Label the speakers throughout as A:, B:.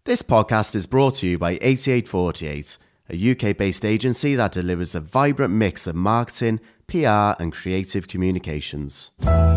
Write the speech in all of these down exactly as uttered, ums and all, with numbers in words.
A: This podcast is brought to you by eighty-eight forty-eight, a U K-based agency that delivers a vibrant mix of marketing, P R and creative communications.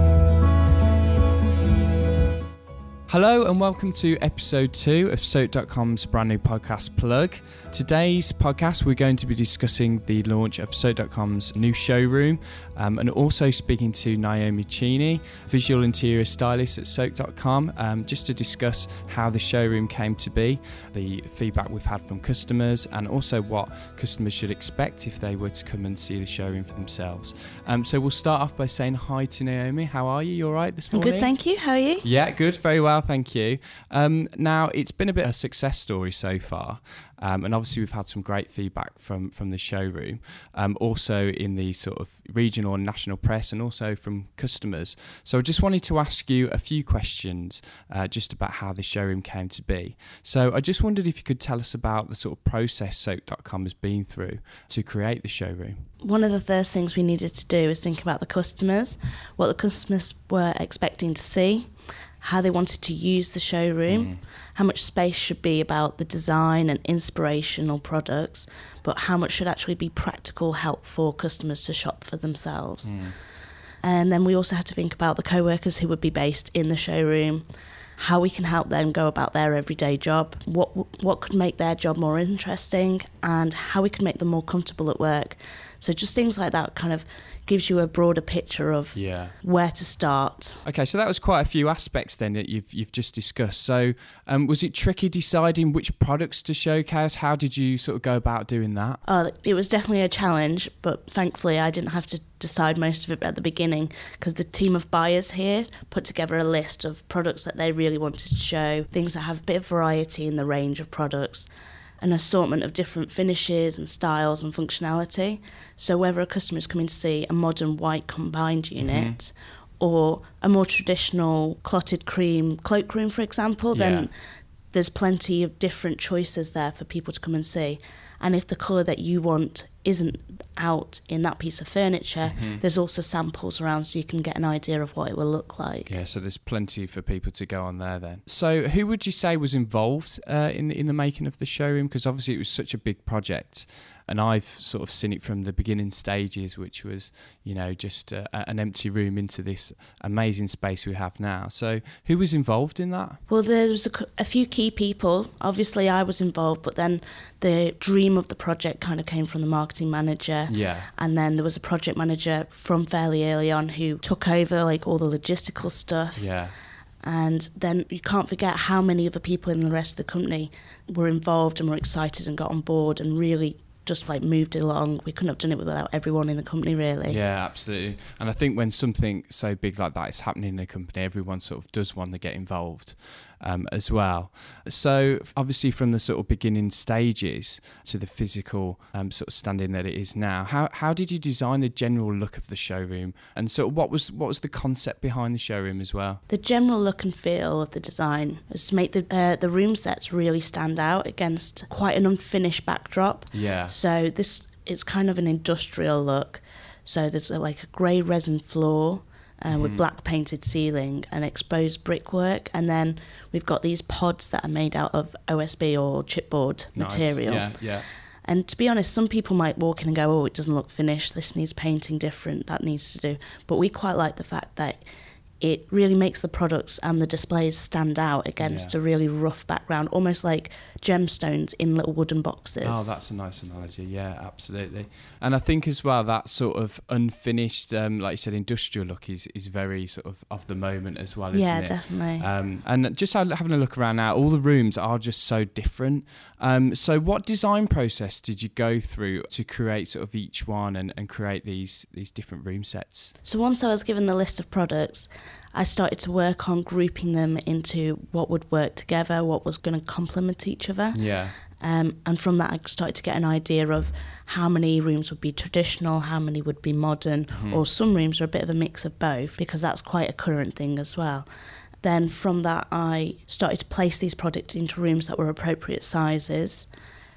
B: Hello and welcome to episode two of Soak dot com's brand new podcast Plug. Today's podcast we're going to be discussing the launch of Soak dot com's new showroom um, and also speaking to Naomi Cheney, visual interior stylist at Soak dot com, um, just to discuss how the showroom came to be, the feedback we've had from customers and also what customers should expect if they were to come and see the showroom for themselves. Um, so we'll start off by saying hi to Naomi. How are you? You all right this morning?
C: I'm good, thank you. How are you?
B: Yeah, good, very well. Thank you. Um, now, it's been a bit of a success story so far, um, and obviously we've had some great feedback from, from the showroom, um, also in the sort of regional and national press and also from customers. So I just wanted to ask you a few questions uh, just about how the showroom came to be. So I just wondered if you could tell us about the sort of process Soak dot com has been through to create the showroom.
C: One of the first things we needed to do was think about the customers, what the customers were expecting to see, how they wanted to use the showroom, mm. how much space should be about the design and inspirational products, but how much should actually be practical help for customers to shop for themselves. Mm. And then we also had to think about the co-workers who would be based in the showroom, how we can help them go about their everyday job, what what could make their job more interesting, and how we could make them more comfortable at work. So just things like that kind of gives you a broader picture of yeah. where to start.
B: Okay, so that was quite a few aspects then that you've you've just discussed. So um, was it tricky deciding which products to showcase? How did you sort of go about doing that?
C: Uh, it was definitely a challenge, but thankfully I didn't have to decide most of it at the beginning because the team of buyers here put together a list of products that they really wanted to show, things that have a bit of variety in the range of products, an assortment of different finishes and styles and functionality. So whether a customer is coming to see a modern white combined unit mm-hmm. or a more traditional clotted cream cloakroom, for example, yeah. then there's plenty of different choices there for people to come and see. And if the colour that you want isn't out in that piece of furniture, mm-hmm. there's also samples around so you can get an idea of what it will look like.
B: Yeah, so there's plenty for people to go on there then. So who would you say was involved uh, in, in the making of the showroom? Because obviously it was such a big project. And I've sort of seen it from the beginning stages, which was, you know, just uh, an empty room into this amazing space we have now. So who was involved in that?
C: Well, there was a, a few key people. Obviously, I was involved, but then the dream of the project kind of came from the marketing manager.
B: Yeah.
C: And then there was a project manager from fairly early on who took over, like, all the logistical stuff.
B: Yeah.
C: And then you can't forget how many other people in the rest of the company were involved and were excited and got on board and really just like moved along. We couldn't have done it without everyone in the company, really.
B: Yeah, absolutely. And I think when something so big like that is happening in a company, everyone sort of does want to get involved um, as well. So obviously from the sort of beginning stages to the physical um, sort of standing that it is now, how how did you design the general look of the showroom? And so what was what was the concept behind the showroom as well?
C: The general look and feel of the design was to make the uh, the room sets really stand out against quite an unfinished backdrop.
B: Yeah.
C: So this it's kind of an industrial look. So there's a, like a grey resin floor uh, mm. with black painted ceiling and exposed brickwork, and then we've got these pods that are made out of O S B or chipboard
B: nice.
C: material.
B: Yeah, yeah.
C: And to be honest, some people might walk in and go, "Oh, it doesn't look finished. This needs painting different. That needs to do." But we quite like the fact that it really makes the products and the displays stand out against yeah. a really rough background, almost like gemstones in little wooden boxes.
B: Oh, that's a nice analogy. Yeah, absolutely. And I think as well that sort of unfinished, um, like you said, industrial look is, is very sort of of the moment as well, isn't
C: yeah,
B: it?
C: Yeah, definitely.
B: Um, and just having a look around now, all the rooms are just so different. Um, so what design process did you go through to create sort of each one and, and create these these different room sets?
C: So once I was given the list of products, I started to work on grouping them into what would work together, what was going to complement each other.
B: Yeah.
C: Um, and from that, I started to get an idea of how many rooms would be traditional, how many would be modern, mm-hmm. or some rooms are a bit of a mix of both, because that's quite a current thing as well. Then from that, I started to place these products into rooms that were appropriate sizes.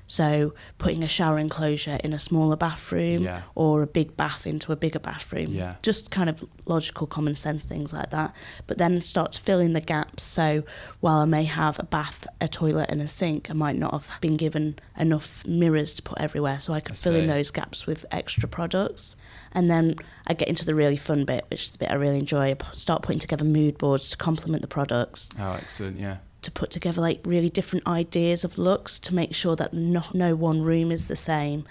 C: So putting a shower enclosure in a smaller bathroom
B: Yeah.
C: or a big bath into a bigger bathroom.
B: Yeah.
C: Just kind of logical, common sense things like that. But then start to fill in the gaps. So while I may have a bath, a toilet and a sink, I might not have been given enough mirrors to put everywhere. So I could
B: I
C: fill in
B: see.
C: those gaps with extra products. And then I get into the really fun bit, which is the bit I really enjoy. I p- start putting together mood boards to complement the products,
B: Oh, excellent. Yeah.
C: to put together like really different ideas of looks to make sure that no, no one room is the same.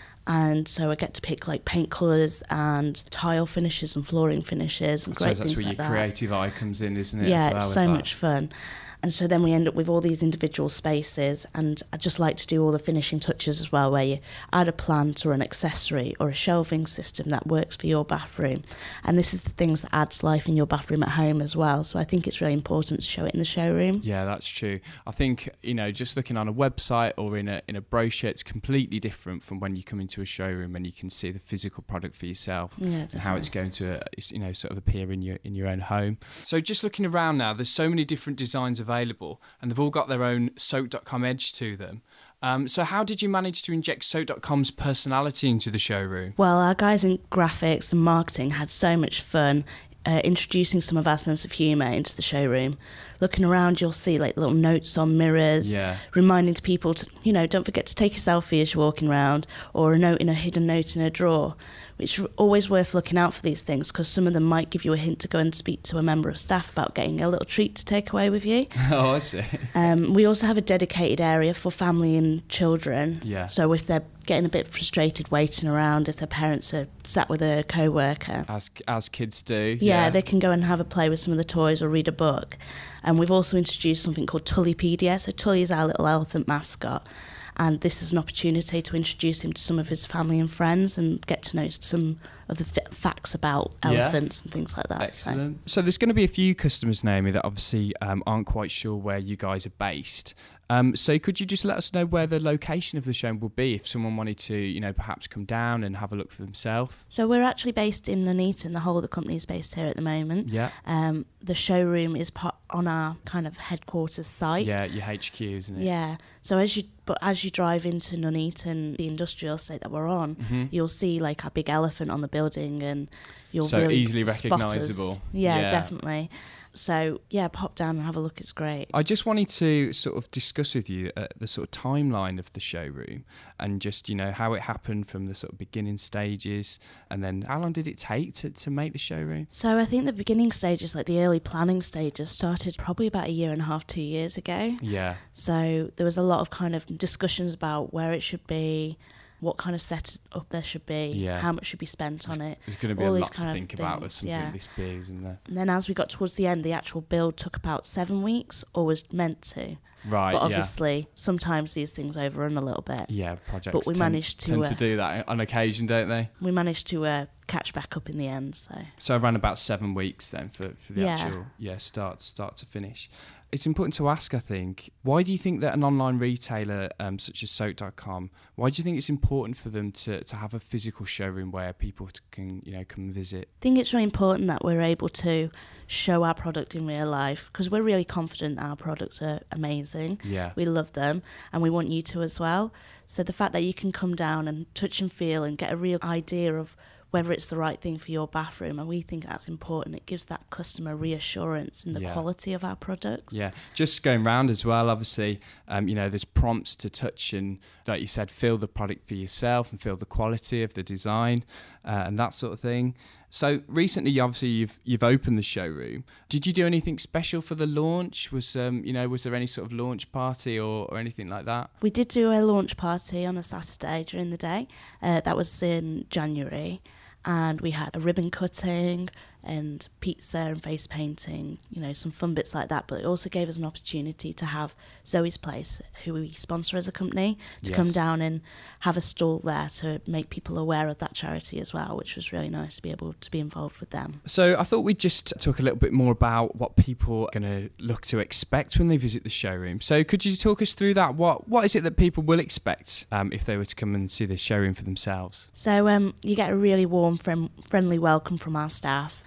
C: And so I get to pick like paint colours and tile finishes and flooring finishes and
B: I
C: great
B: suppose that's
C: things
B: where
C: like
B: your
C: that.
B: creative eye comes in, isn't it?
C: Yeah,
B: as well,
C: it's
B: with
C: so
B: that?
C: much fun. And so then we end up with all these individual spaces, and I just like to do all the finishing touches as well, where you add a plant or an accessory or a shelving system that works for your bathroom. And this is the things that adds life in your bathroom at home as well. So I think it's really important to show it in the showroom.
B: Yeah, that's true. I think, you know, just looking on a website or in a in a brochure, it's completely different from when you come into a showroom and you can see the physical product for yourself
C: Yeah,
B: and how it's going to, uh, you know, sort of appear in your in your own home. So just looking around now, there's so many different designs available, and they've all got their own soak dot com edge to them. Um, so how did you manage to inject soak dot com's personality into the showroom?
C: Well, our guys in graphics and marketing had so much fun uh, introducing some of our sense of humour into the showroom. Looking around, you'll see like little notes on mirrors,
B: Yeah.
C: reminding to people to, you know, don't forget to take a selfie as you're walking around, or a note in a hidden note in a drawer. It's always worth looking out for these things because some of them might give you a hint to go and speak to a member of staff about getting a little treat to take away with you.
B: Oh, I see.
C: Um, we also have a dedicated area for family and children.
B: Yeah.
C: So if they're getting a bit frustrated waiting around, if their parents are sat with a co-worker,
B: As as kids do.
C: yeah, they can go and have a play with some of the toys or read a book. And we've also introduced something called Tullypedia. So Tully is our little elephant mascot. And this is an opportunity to introduce him to some of his family and friends and get to know some of the f- facts about
B: Yeah.
C: elephants and things like that.
B: Excellent. So there's going to be a few customers, Naomi, that obviously um, aren't quite sure where you guys are based. Um, so could you just let us know where the location of the show will be if someone wanted to, you know, perhaps come down and have a look for themselves?
C: So we're actually based in Nuneaton. The whole of the company is based here at the moment.
B: Yeah.
C: Um, the showroom is part on our kind of headquarters site.
B: Yeah, your H Q, isn't it?
C: Yeah. So as you but as you drive into Nuneaton, the industrial estate that we're on,
B: Mhm.
C: you'll see like a big elephant on the building, and you'll
B: So
C: really
B: easily
C: spot us.
B: recognisable.
C: Yeah,
B: Yeah.
C: definitely. So yeah, pop down and have a look. It's great.
B: I just wanted to sort of discuss with you uh, the sort of timeline of the showroom and just, you know, how it happened from the sort of beginning stages, and then how long did it take to, to make the showroom?
C: So I think the beginning stages, like the early planning stages, started probably about a year and a half, two years ago.
B: Yeah.
C: So there was a lot of kind of discussions about where it should be, what kind of setup there should be,
B: Yeah.
C: how much should be spent on it.
B: There's going to be
C: all
B: a
C: these
B: lot to
C: kind of
B: think about with
C: things,
B: something
C: yeah.
B: this big, isn't there?
C: And then as we got towards the end, the actual build took about seven weeks, or was meant to.
B: Right,
C: But
B: yeah.
C: obviously, sometimes these things overrun a little bit.
B: Yeah, projects
C: But we
B: tend,
C: managed to,
B: tend
C: uh,
B: to do that on occasion, don't they?
C: We managed to uh, catch back up in the end. So
B: So around about seven weeks then for, for the
C: Yeah.
B: actual yeah start start to finish. It's important to ask, I think, why do you think that an online retailer um, such as soak dot com, why do you think it's important for them to, to have a physical showroom where people t- can, you know, come and visit?
C: I think it's really important that we're able to show our product in real life, because we're really confident that our products are amazing.
B: Yeah.
C: We love them, and we want you to as well. So the fact that you can come down and touch and feel and get a real idea of whether it's the right thing for your bathroom, and we think that's important. It gives that customer reassurance in the
B: Yeah.
C: quality of our products.
B: Yeah, just going round as well, obviously, um, you know, there's prompts to touch and, like you said, feel the product for yourself and feel the quality of the design uh, and that sort of thing. So recently, obviously, you've you've opened the showroom. Did you do anything special for the launch? Was um, you know, was there any sort of launch party or, or anything like that?
C: We did do a launch party on a Saturday during the day. Uh, that was in January. And we had a ribbon cutting and pizza and face painting, you know, some fun bits like that. But it also gave us an opportunity to have Zoe's Place, who we sponsor as a company, to
B: Yes.
C: come down and have a stall there to make people aware of that charity as well, which was really nice to be able to be involved with them.
B: So I thought we'd just talk a little bit more about what people are going to look to expect when they visit the showroom. So could you talk us through that? What What is it that people will expect um, if they were to come and see the showroom for themselves?
C: So um, you get a really warm, friend- friendly welcome from our staff.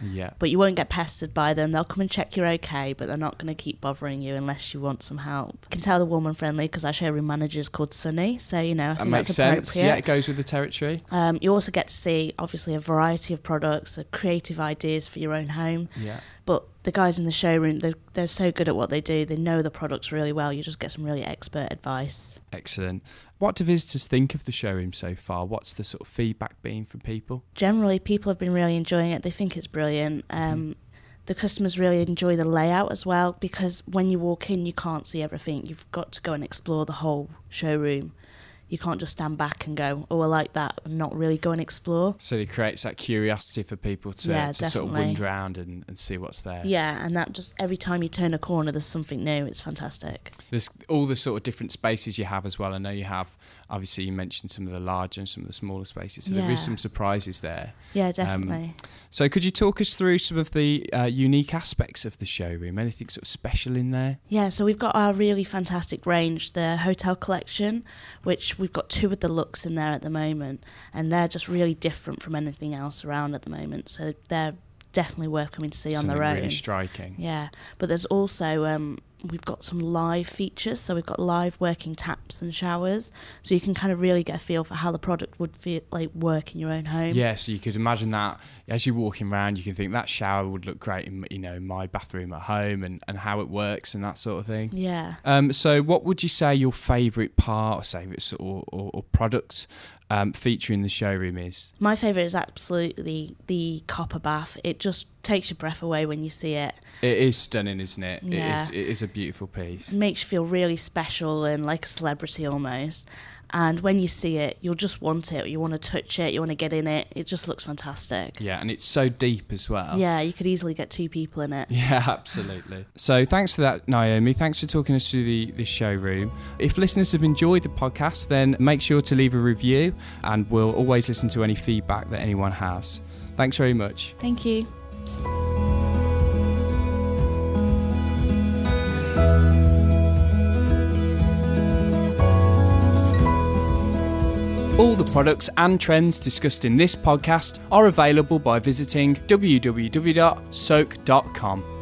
B: Yeah.
C: But you won't get pestered by them. They'll come and check you're okay, but they're not going to keep bothering you unless you want some help. You can tell they're woman friendly because our showroom manager is called Sunny, so you know I
B: That
C: think
B: makes
C: that's
B: sense.
C: appropriate.
B: Yeah, it goes with the territory.
C: Um, you also get to see obviously a variety of products, uh, creative ideas for your own home.
B: Yeah.
C: But the guys in the showroom, they're, they're so good at what they do. They know the products really well. You just get some really expert advice.
B: Excellent. What do visitors think of the showroom so far? What's the sort of feedback been from people?
C: Generally, people have been really enjoying it. They think it's brilliant. Um, mm. The customers really enjoy the layout as well, because when you walk in, you can't see everything. You've got to go and explore the whole showroom. You can't just stand back and go, oh, I like that, and not really go and explore.
B: So it creates that curiosity for people to,
C: yeah,
B: to sort of wander around and, and see what's there.
C: Yeah, and that just every time you turn a corner, there's something new. It's fantastic.
B: There's all the sort of different spaces you have as well. I know you have, obviously, you mentioned some of the larger and some of the smaller spaces. So
C: yeah.
B: there is some surprises there.
C: Yeah, definitely.
B: Um, so could you talk us through some of the uh, unique aspects of the showroom? Anything sort of special in there?
C: Yeah, so we've got our really fantastic range, the hotel collection, which we've got two of the looks in there at the moment, and they're just really different from anything else around at the moment. So they're definitely worth coming to see
B: Something
C: on their own.
B: Really striking.
C: Yeah, but there's also um, we've got some live features. So we've got live working taps and showers, so you can kind of really get a feel for how the product would feel like work in your own home.
B: Yeah, so you could imagine that as you're walking around, you can think that shower would look great in, you know, my bathroom at home, and, and how it works and that sort of thing.
C: Yeah.
B: Um. So what would you say your favourite part, or favourite or, or, or product um, feature in the showroom is?
C: My favourite is absolutely the copper bath. It just takes your breath away when you see it.
B: It is stunning, isn't it?
C: Yeah.
B: It is, it is a beautiful piece.
C: It makes you feel really special and like a celebrity almost. And when you see it, you'll just want it. You want to touch it. You want to get in it. It just looks fantastic.
B: Yeah, and it's so deep as well.
C: Yeah, you could easily get two people in it.
B: Yeah, absolutely. So thanks for that, Naomi. Thanks for talking us through the, the showroom. If listeners have enjoyed the podcast, then make sure to leave a review, and we'll always listen to any feedback that anyone has. Thanks very much.
C: Thank you.
B: All the products and trends discussed in this podcast are available by visiting w w w dot soak dot com.